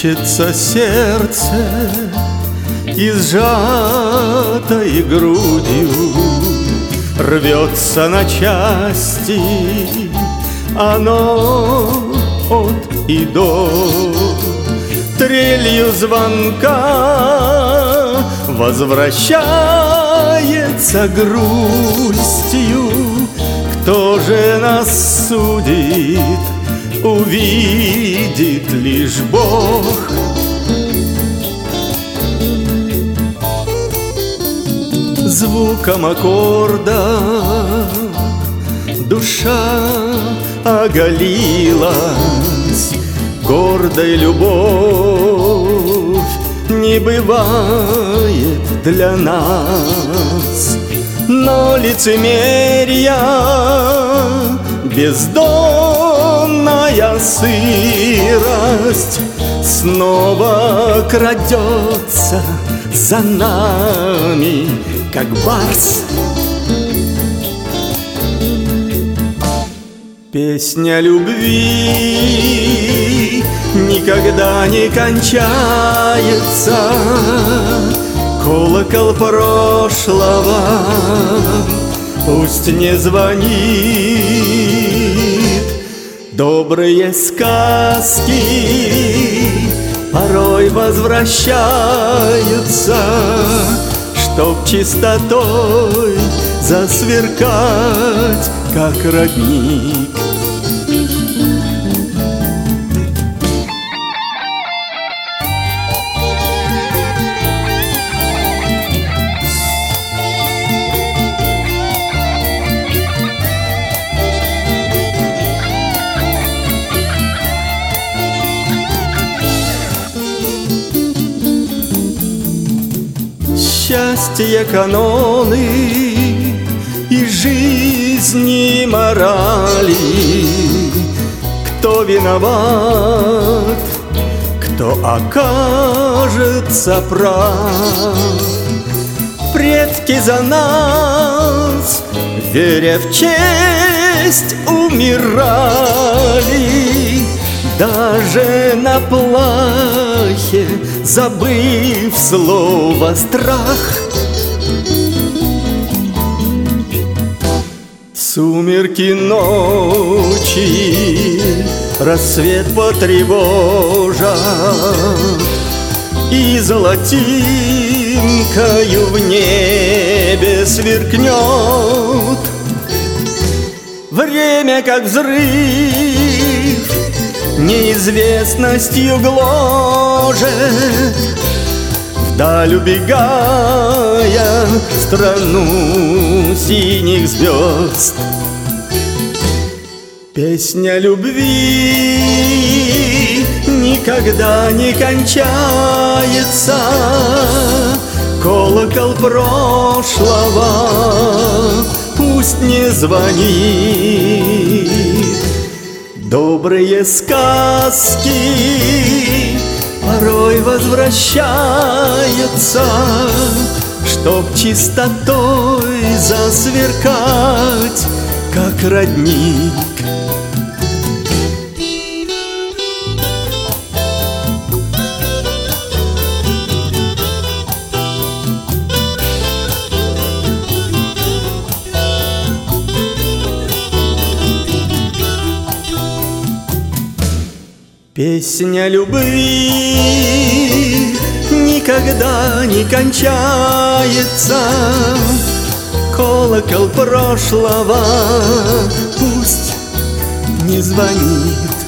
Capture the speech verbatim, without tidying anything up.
Мечется сердце и сжатой грудью рвется на части оно от и до. Трелью звонка возвращается грустью. Кто же нас судит, увидит лишь Бог. Звуком аккорда душа оголилась, гордой любовь не бывает для нас. Но лицемерие, бездонная сырость снова крадется за нами, как барс. Песня любви никогда не кончается. Колокол прошлого пусть не звонит. Добрые сказки порой возвращаются, чтоб чистотой засверкать, как родник. Счастье, каноны и жизни морали. Кто виноват, кто окажется прав. Предки за нас, веря в честь, умирали. Даже на плахе, забыв слово страх. Сумерки ночи рассвет потревожат, и золотинкою в небе сверкнет. Время, как взрыв, неизвестностью гложет, вдаль убегая в страну синих звезд. Песня любви никогда не кончается. Колокол прошлого пусть не звонит. Добрые сказки порой возвращаются, чтоб чистотой засверкать, как родник. Песня любви никогда не кончается. Колокол прошлого пусть не звонит.